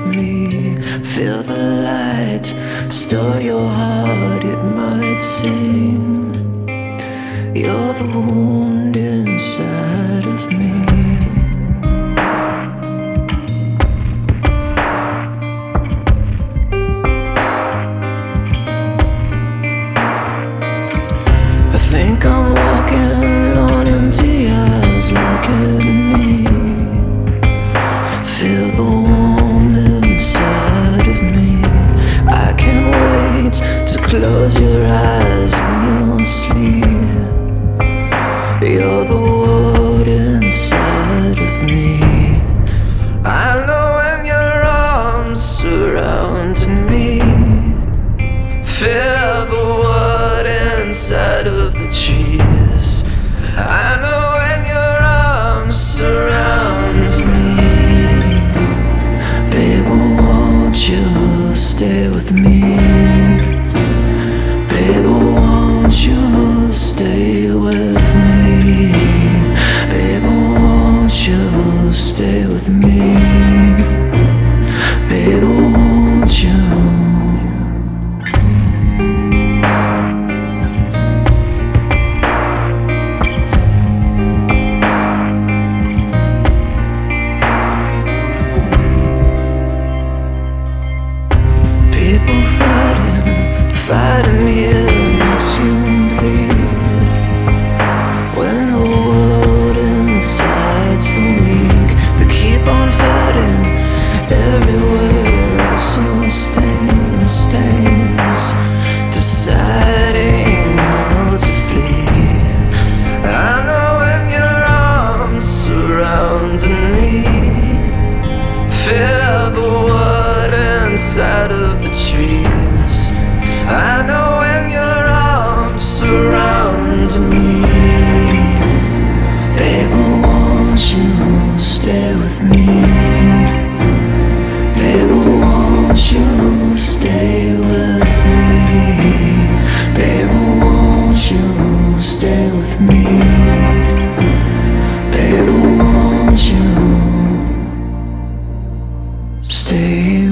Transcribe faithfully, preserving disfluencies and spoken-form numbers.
with me. Feel the light, stir your heart, it might sing. You're the wound inside of me. I think I'm walking on empty eyes. Look at me. Feel the warmth inside of me. I can't wait to close your eyes in your sleep. You're the world inside of me. I know when your arms surround me. Feel the wood inside of the trees. I know when your arms surround me. Baby, won't you stay with me? Baby, won't you stay with me? Baby, won't you stay with me? Baby, won't you? People fighting, fighting here makes you bleed. When the world inside's the weak, they keep on fighting. Everywhere I saw stains, stains, deciding how to flee. I know when your arms surround me. Feel the wood inside of the trees. I know when your arms surround me. Baby, won't you stay with me? Baby, won't you stay with me? Baby, won't you stay with me? Baby, won't you stay with me?